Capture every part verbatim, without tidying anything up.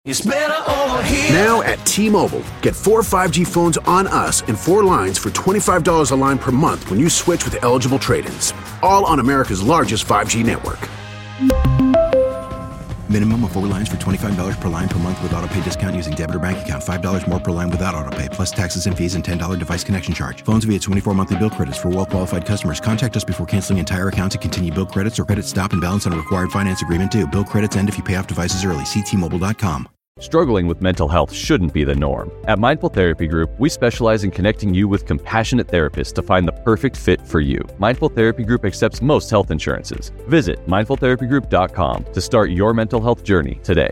It's better over here. Now at T-Mobile, get four five G phones on us and four lines for twenty-five dollars a line per month when you switch with eligible trade-ins. All on America's largest five G network. Minimum of four lines for twenty-five dollars per line per month with autopay discount using debit or bank account. five dollars more per line without autopay, plus taxes and fees and ten dollars device connection charge. Phones via twenty-four monthly bill credits for well-qualified customers. Contact us before canceling entire account to continue bill credits or credit stop and balance on a required finance agreement due. Bill credits end if you pay off devices early. See T Mobile dot com. Struggling with mental health shouldn't be the norm. At Mindful Therapy Group, we specialize in connecting you with compassionate therapists to find the perfect fit for you. Mindful Therapy Group accepts most health insurances. Visit mindful therapy group dot com to start your mental health journey today.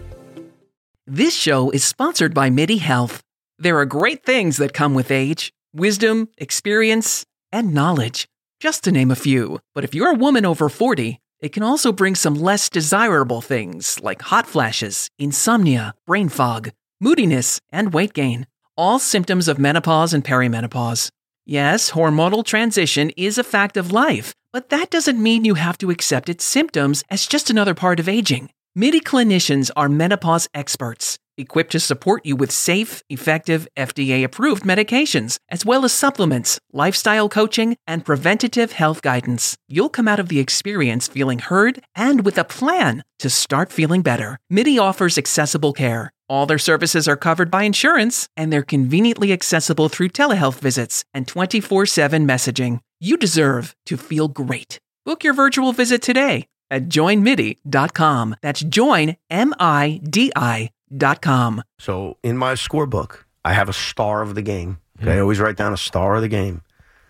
This show is sponsored by MIDI Health. There are great things that come with age: wisdom, experience, and knowledge, just to name a few. But if you're a woman over forty, it can also bring some less desirable things like hot flashes, insomnia, brain fog, moodiness, and weight gain. All symptoms of menopause and perimenopause. Yes, hormonal transition is a fact of life, but that doesn't mean you have to accept its symptoms as just another part of aging. MIDI clinicians are menopause experts, equipped to support you with safe, effective, F D A-approved medications, as well as supplements, lifestyle coaching, and preventative health guidance. You'll come out of the experience feeling heard and with a plan to start feeling better. MIDI offers accessible care. All their services are covered by insurance, and they're conveniently accessible through telehealth visits and twenty-four seven messaging. You deserve to feel great. Book your virtual visit today at join midi dot com. That's join, M I D I dot com. So in my scorebook, I have a star of the game. Okay, I always write down a star of the game.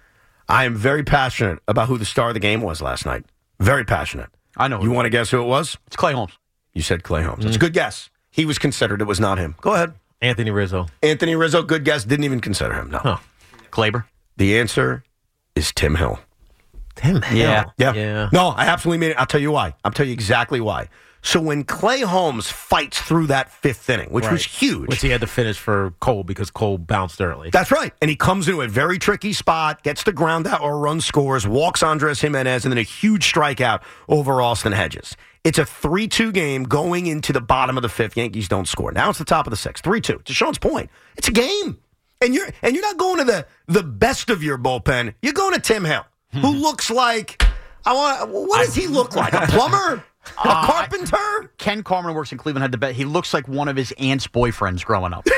I am very passionate about who the star of the game was last night. Very passionate. I know. You want to guess who it was? It's Clay Holmes. You said Clay Holmes. It's a good guess. He was considered. It was not him. Go ahead. Anthony Rizzo. Anthony Rizzo, good guess. Didn't even consider him. No. Huh. Glaber. The answer is Tim Hill. Tim Hill. Yeah. Yeah. Yeah. No, I absolutely mean it. I'll tell you why. I'll tell you exactly why. So when Clay Holmes fights through that fifth inning, which Right. was huge. Which he had to finish for Cole because Cole bounced early. That's right. And he comes into a very tricky spot, gets the ground out or run scores, walks Andres Jimenez, and then a huge strikeout over Austin Hedges. It's a three two game going into the bottom of the fifth. Yankees don't score. Now it's the top of the sixth. three two. To Sean's point, it's a game. And you're and you're not going to the, the best of your bullpen. You're going to Tim Hill, who looks like, I want. What does he look like? A plumber? A Uh, carpenter? I, Ken Carmen works in Cleveland. Had the bet. He looks like one of his aunt's boyfriends growing up.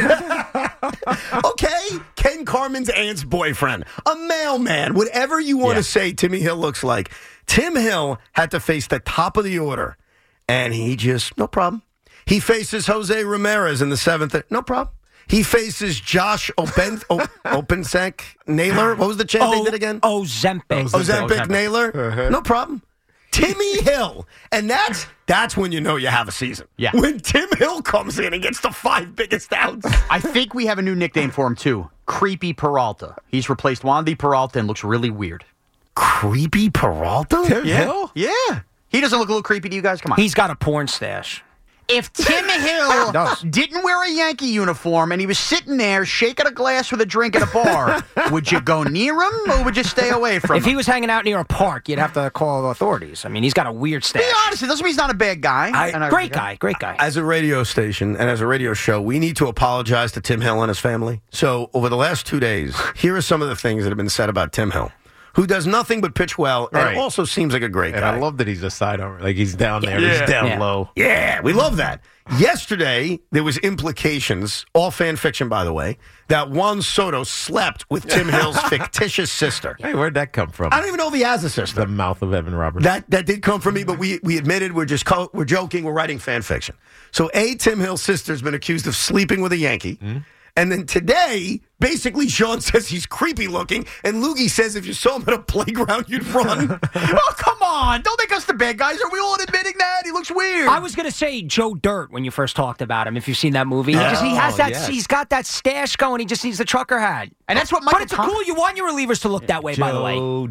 Okay, Ken Carmen's aunt's boyfriend, a mailman, whatever you want Yeah. to say Timmy Hill looks like. Tim Hill had to face the top of the order, and he just, no problem. He faces Jose Ramirez in the seventh, no problem. He faces Josh Open, o, Opensek Naylor. What was the chant they did again? Ozempic. Ozempic, Ozempic. Naylor. Uh-huh. No problem. Timmy Hill. And that's that's when you know you have a season. Yeah. When Tim Hill comes in and gets the five biggest outs. I think we have a new nickname for him, too. Creepy Peralta. He's replaced Wandy Peralta and looks really weird. Creepy Peralta? Tim Yeah. Hill? Yeah. He doesn't look a little creepy to you guys? Come on. He's got a porn stash. If Tim Hill does. didn't wear a Yankee uniform and he was sitting there shaking a glass with a drink at a bar, would you go near him or would you stay away from If him? he was hanging out near a park, you'd have to call the authorities. I mean, he's got a weird stash. Be honest, it doesn't mean he's not a bad guy. I- And I- Great guy, great guy. As a radio station and as a radio show, we need to apologize to Tim Hill and his family. So over the last two days, here are some of the things that have been said about Tim Hill, who does nothing but pitch well and Right. also seems like a great And guy. I love that he's a side over. Like he's down there. Yeah. He's down Yeah. low. Yeah, we love that. Yesterday, there was implications, all fan fiction, by the way, that Juan Soto slept with Tim Hill's fictitious sister. Hey, where'd that come from? I don't even know if he has a sister. The mouth of Evan Roberts. That that did come from me, but we we admitted we're just co- we're joking. We're writing fan fiction. So, A, Tim Hill's sister's been accused of sleeping with a Yankee. Mm-hmm. And then today, basically, Sean says he's creepy looking, and Loogie says if you saw him at a playground, you'd run. Oh, come on. Don't make us the bad guys. Are we all admitting that? He looks weird. I was gonna say Joe Dirt when you first talked about him. If you've seen that movie, he, just, he has Oh, that. yes. He's got that stash going. He just needs the trucker hat. And that's what Michael But it's Tom- cool. You want your relievers to look that way, by the way. Joe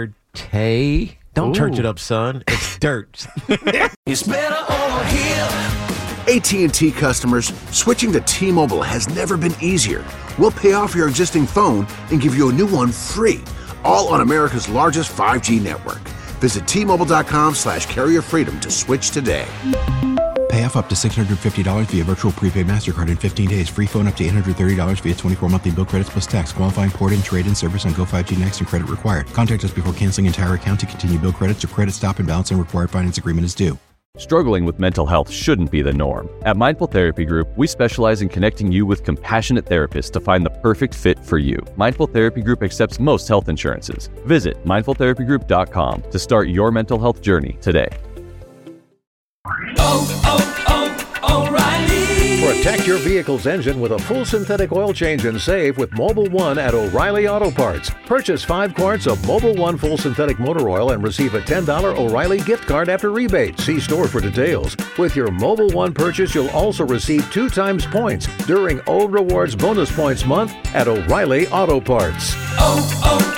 Dirte. Don't church it up, son. It's dirt. It's better over here. A T and T customers, switching to T-Mobile has never been easier. We'll pay off your existing phone and give you a new one free, all on America's largest five G network. Visit T Mobile dot com slash carrier freedom to switch today. Pay off up to six hundred fifty dollars via virtual prepaid MasterCard in fifteen days. Free phone up to eight hundred thirty dollars via twenty-four monthly bill credits plus tax. Qualifying port-in, trade-in service on Go five G Next and credit required. Contact us before canceling entire account to continue bill credits or credit stop and balance and required finance agreement is due. Struggling with mental health shouldn't be the norm. At Mindful Therapy Group, we specialize in connecting you with compassionate therapists to find the perfect fit for you. Mindful Therapy Group accepts most health insurances. Visit mindful therapy group dot com to start your mental health journey today. Oh, oh, oh, O'Reilly. Protect your vehicle's engine with a full synthetic oil change and save with Mobil one at O'Reilly Auto Parts. Purchase five quarts of Mobil one full synthetic motor oil and receive a ten dollars O'Reilly gift card after rebate. See store for details. With your Mobil one purchase, you'll also receive two times points during O Rewards Bonus Points Month at O'Reilly Auto Parts. Oh, oh,